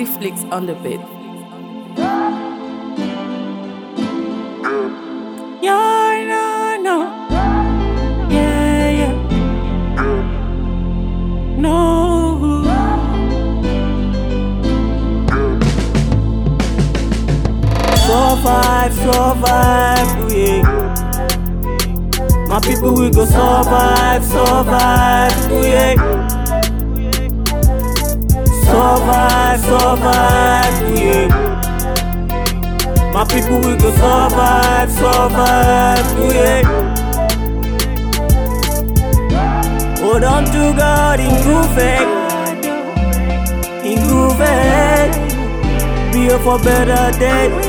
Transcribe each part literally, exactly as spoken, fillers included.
Stifflicks on the beat. Yeah, no, no. Yeah, yeah. No. Survive, survive, yeah. My people, we go survive, survive, yeah. Survive, survive, yeah. My people, we go survive, survive, yeah. Hold on to God, improve it, improve it. Be here for better days.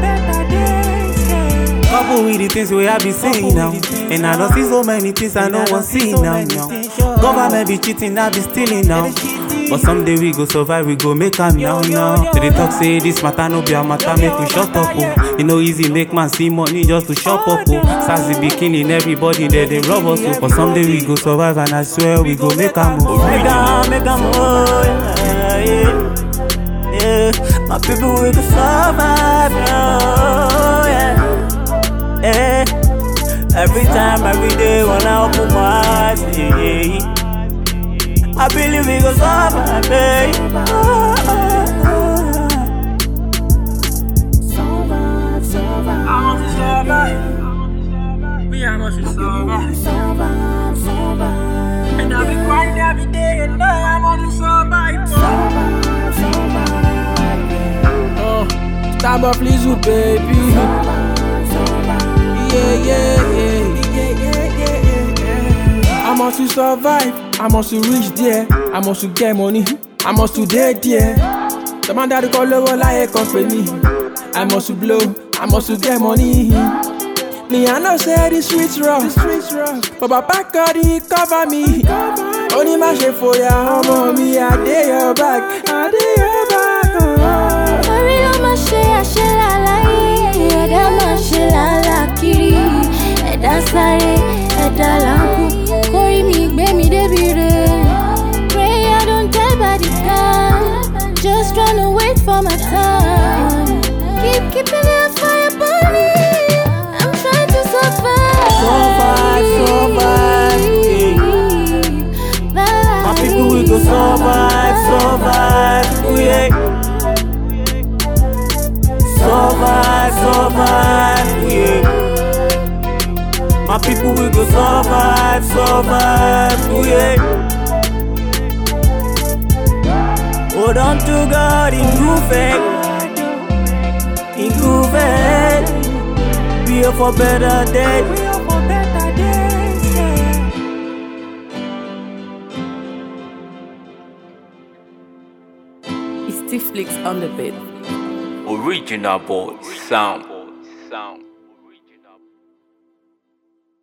Couple with the things we have been saying now, and I don't see so many things I don't want to see now. now. Government be cheating, I be stealing now. But someday we go survive, we go make am now now. So they talk say this matter no be a matter, make we shut up oh. You know easy make man see money just to shop up oh. Sassy be killing everybody there they rob us oh. But someday we go survive and I swear we go make am oh. Make am, make am oh yeah, yeah, yeah. My people we go survive oh yeah. Eh, every time, every day when I open my eyes, yeah, I believe we go survive, babe. Survive, survive. I want to survive. Me, I want to survive. Survive, survive. And I be crying every day, and I want to survive. Survive, survive. Oh, time of Lizzo, baby. Yeah, yeah, yeah, yeah, yeah, yeah, yeah. I must to survive, I must to reach there, I must to get money, I must to dead there. The man that call over like a company, I must to blow, I must to get money. Me I know say the streets rough, but Papa God he cover me. Only my shit for ya, I'm me, I dare your back, I dare your back. Hurry on my shit, I shit I like, yeah, that my shit I like. Ẹ̀dá sáré, ẹ̀dá làǹkù, kórìí mi gbé mi débi re. Pray I don't die by the time, just tryna wait for my time. Keep keeping that fire burning, I'm trying to survive. Survive, survive, yeah. My people we go survive, survive, yeah. Survive, survive, yeah. My people we go survive, survive, yeah. Hold on to God, improve it, improve it. Be here for better days. It's Stifflicks on the beat. Original boy sound. sound.